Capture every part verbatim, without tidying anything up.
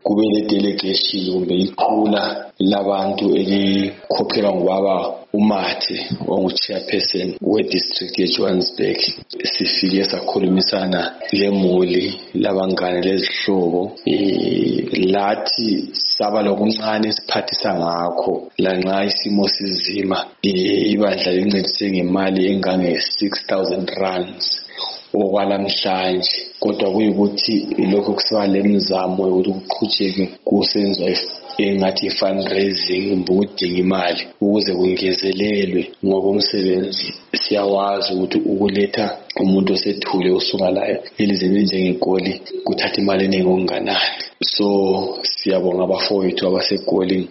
kube le delegation kumbe iqula labantu elikhokhelwa ngubaba uMathe ongu-chairperson we-district ye-Johannesburg. Sifike sakhulumisana lemuli labangane lezihlobo lathi saba lokuncane isiphathisa ngakho lanxa isimo sizima. Ibandla lincedise ngemali engange six thousand rands okwalamhlanje, kodwa kuyikuthi lokho kusiba lemizamo yokuthi kuqhutsheke kusenzwa engathi fundraising ukudinga imali ukuze kungezelelwe, ngoba umsebenzi siyawazi ukuthi ukuletha umuntu osethule usuka la elizweni elinjengeGoli kuthatha imali eningi okunganani. So siyabonga abafowethu abaseGoli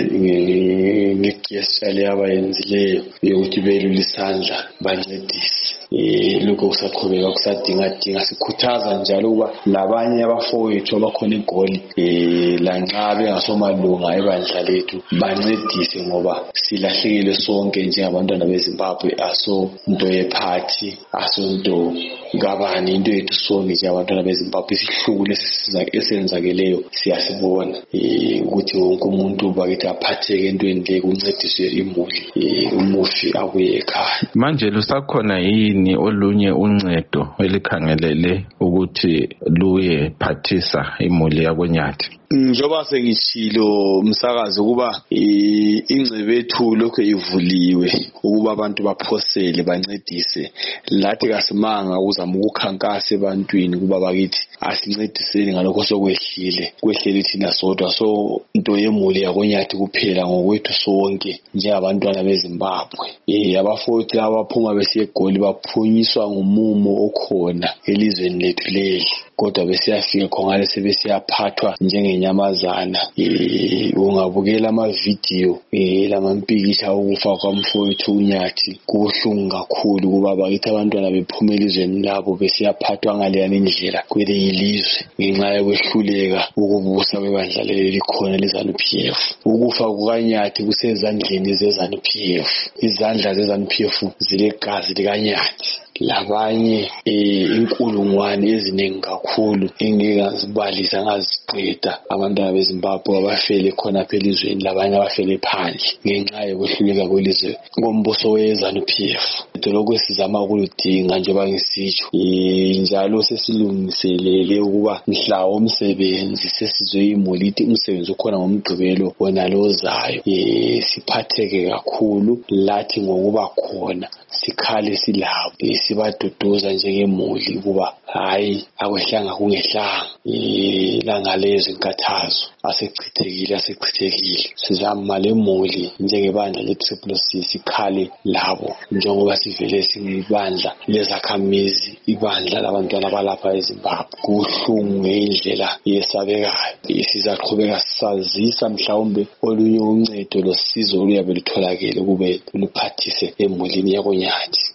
ngegesture abayenzileyo yokuthi belule isandla bancedise. Eh lokho kusaqhubeka kusadinga dinga sikhuthaza njalo ukuba labanye abafowethu abakhona eGoli eh lanxa bengasomalunga ebandla lethu bancedise, ngoba silahlekile sonke njengabantwana beZimbabwe. Aso into yephathi, aso into ngabani, into yethu sonke njengabantwana beZimbabwe. Isihluku lesisiza esenzakeleyo siyasibona ukuthi wonke umuntu bakithi aphatheke entweni le kuncediswe imuli umufi abuye ekhaya. Manje lusakhona yini olunye uncedo elikhangelele ukuthi luye phathisa imuli yakoNyathi? Njoba sengishilo msakazi ukuba ingcebe ethu lokho ivuliwe ukuba abantu baphosele bancedise. Lathi kasimanga uzama ukukhankasa ebantwini kuba bakithi asincediseni ngalokho sokwehlile kwehlele thina sodwa. So into yemuli yakoNyathi kuphela ngokwethu sonke njengabantwana beZimbabwe. Eh abafowethu abaphuma besiye eGoli baphunyiswa ngumumo okhona elizweni lethu leli, kodwa besiyafika khona sebesiyaphathwa njengenyamazana. Eh ungabukela ama video eh lamampikisha ukufa kwamfowethu uNyathi kuhlungu kakhulu kuba bakithi abantwana bephuma elizweni labo besiyaphathwa ngaleyana indlela kwele ilizwe ngenxa yokwehluleka ukubusa kwebandla leli likhona leZANU P F. Ukufa kukaNyathi kusezandleni zeZANU P F. Izandla zeZANU P F zilegazi likaNyathi. Labanye inkulungwane eziningi kakhulu engikazibalisa ngaziqeda abantwana beZimbabwe abafele khona phela elizweni, labanye abafele phandle ngenxa yokwehluleka kwelizwe ngombuso weZANU P F. Lokho sizama ukuludinga njengoba ngisitsho njalo sesilungiselele ukuba mhla womsebenzi sesizwe imuli ithi umsebenzi ukhona ngomgqibelo wona lozayo. Siphatheke kakhulu lathi ngokuba khona sikhale silabo sibaduduza njengemuli kuba hayi akwehlanga kungehlanga ilanga lezi inkathazo asechithekile asechithekile. Sizama lemuli njengebandla leTriple C sikhale labo njengoba sivele singibandla lezakhamizi, ibandla labantwana balapha eZimbabwe. Kuhlungu ngendlela yesabekayo. Sizaqhubeka sazisa mhlawumbe olunye uncedo losizo luyabe lutholakele kube luphathise emulini yakoNyathi.